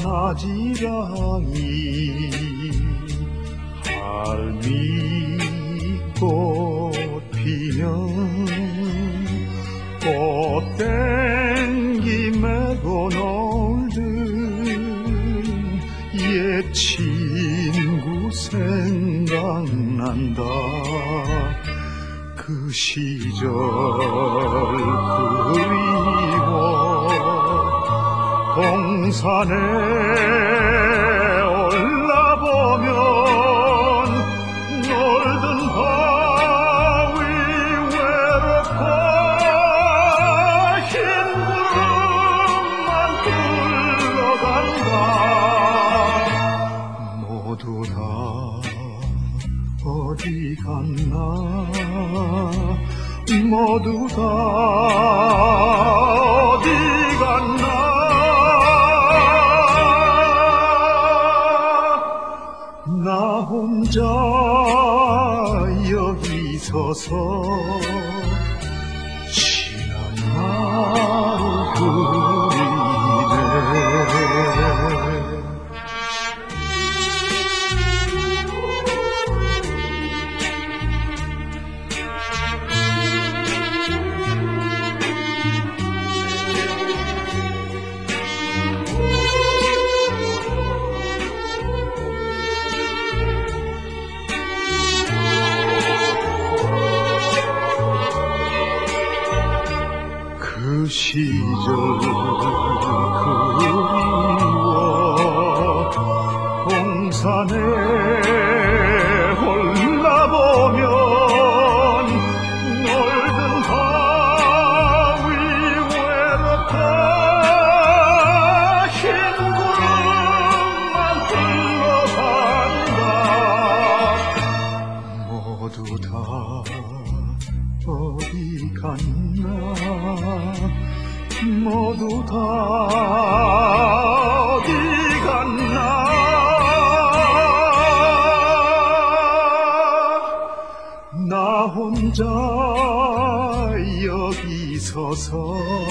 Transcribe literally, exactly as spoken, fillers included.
하나지랑이 할미꽃 피면 꽃땡기 메고 놀던 옛 친구 생각난다. 그 시절 그리워 동산에 올라보면 놀던 바위 외롭고 흰 구름만 흘러간다. 모두 다 어디 갔나. 모두 다 어디 갔나. 나 혼자 여기 서서 지난 날 그리네. 그 시절 그리워 동산에 올라보면 놀던 바위 외롭다. 흰 구름만 흘러간다. 모두 다 어디 갔나. 모두 다 어디 갔나. 나 혼자 여기 서서